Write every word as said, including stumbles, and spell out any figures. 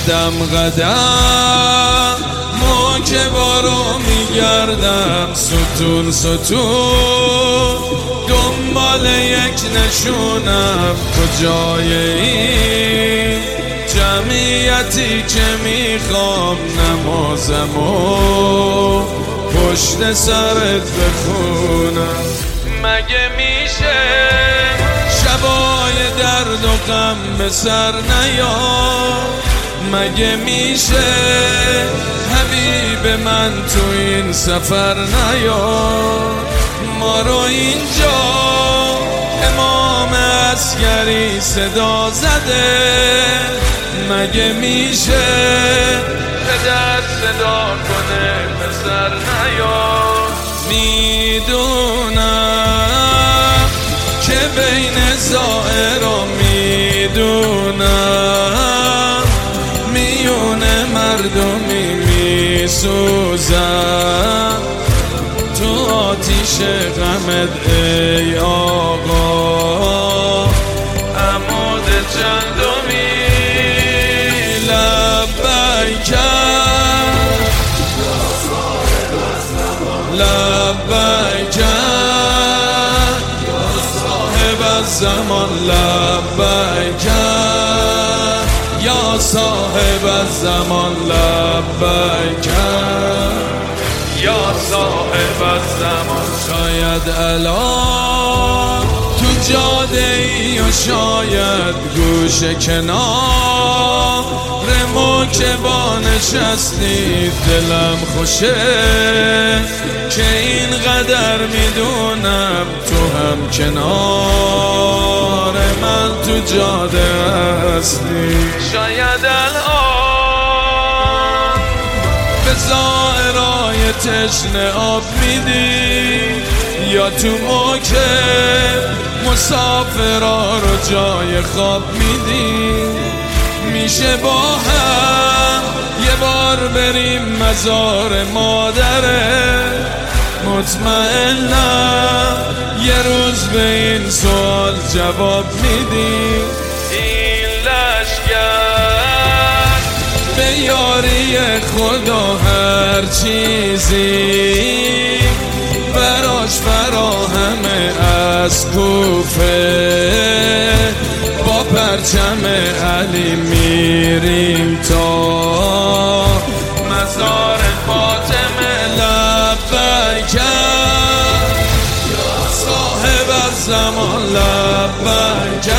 قدم قدم ما که بارو میگردم ستون ستون دنبال یک نشونم کجای این جمعیتی که میخوام نمازمو پشت سرت بخونم. مگه میشه شبای درد و غم به سر نیاد؟ مگه میشه حبیب من تو این سفر نیاد؟ ما رو اینجا امام عسکری صدا زده، مگه میشه پدر صدا کنه پسر نیاد؟ میدونم که بین زائر و میدونم میون مردمی میسوزم تو آتیش غمت ای آقا عمود چندمی. لبیک لبیک یا صاحب الزمان، لبیک یا صاحب الزمان، لبیک یا صاحب الزمان. شاید الان تو جاده ای و شاید گوش کنار ما که با نشستی دلم خوشه که اینقدر میدونم تو هم کنار من تو جاده هستی. شاید الان به زائرای تشنه آب میدی یا تو موکه مسافرها رو جای خواب میدی. میشه با هم یه بار بریم مزار مادره؟ مطمئنم یه روز به این سوال جواب میدی. این لشگر به یاری خدا هر چیزی براش فراهمه از کوفه، با پرچم علی میریم تا مزار فاطمه. لبیک یا صاحب الزمان، لبیک